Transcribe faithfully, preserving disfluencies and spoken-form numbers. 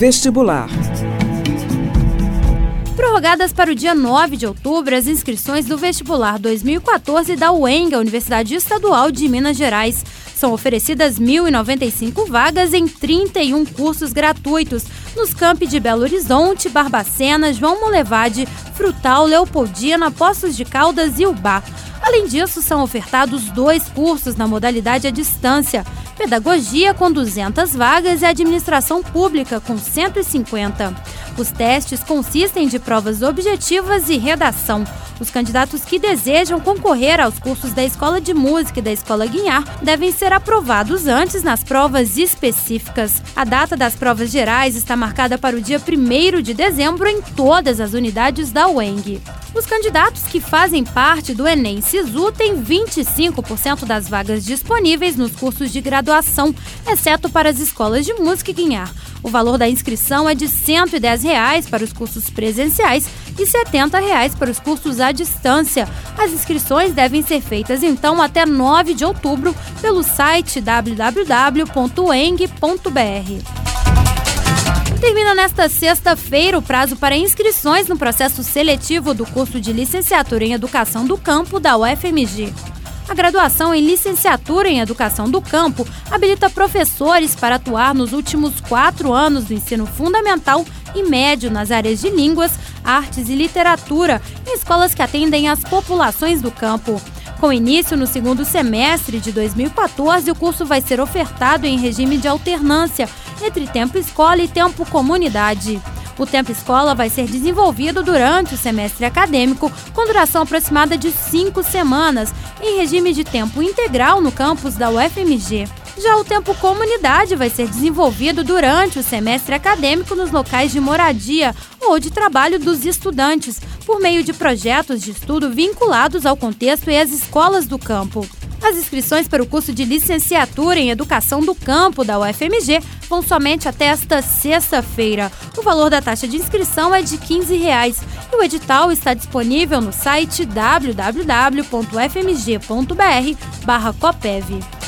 Vestibular. Prorrogadas para o dia nove de outubro, as inscrições do vestibular dois mil e quatorze da U E N G, a Universidade Estadual de Minas Gerais. São oferecidas mil e noventa e cinco vagas em trinta e um cursos gratuitos nos campi de Belo Horizonte, Barbacena, João Molevade, Frutal, Leopoldina, Poços de Caldas e Ubá. Além disso, são ofertados dois cursos na modalidade à distância: Pedagogia, com duzentas vagas, e Administração Pública, com cento e cinquenta. Os testes consistem de provas objetivas e redação. Os candidatos que desejam concorrer aos cursos da Escola de Música e da Escola Guinhar devem ser aprovados antes nas provas específicas. A data das provas gerais está marcada para o dia primeiro de dezembro em todas as unidades da U E N G. Os candidatos que fazem parte do Enem Sisu têm vinte e cinco por cento das vagas disponíveis nos cursos de graduação, exceto para as escolas de música e Guinhar. O valor da inscrição é de cento e dez reais para os cursos presenciais e setenta reais para os cursos à distância. As inscrições devem ser feitas, então, até nove de outubro pelo site w w w ponto u e n g ponto b r. Termina nesta sexta-feira o prazo para inscrições no processo seletivo do curso de Licenciatura em Educação do Campo da U F M G. A graduação em Licenciatura em Educação do Campo habilita professores para atuar nos últimos quatro anos do ensino fundamental e médio nas áreas de línguas, artes e literatura, em escolas que atendem às populações do campo. Com início no segundo semestre de dois mil e quatorze, o curso vai ser ofertado em regime de alternância entre tempo escola e tempo comunidade. O tempo escola vai ser desenvolvido durante o semestre acadêmico, com duração aproximada de cinco semanas, em regime de tempo integral no campus da U F M G. Já o tempo comunidade vai ser desenvolvido durante o semestre acadêmico nos locais de moradia ou de trabalho dos estudantes, por meio de projetos de estudo vinculados ao contexto e às escolas do campo. As inscrições para o curso de Licenciatura em Educação do Campo da U F M G vão somente até esta sexta-feira. O valor da taxa de inscrição é de quinze reais e o edital está disponível no site w w w ponto u f m g ponto b r barra copev.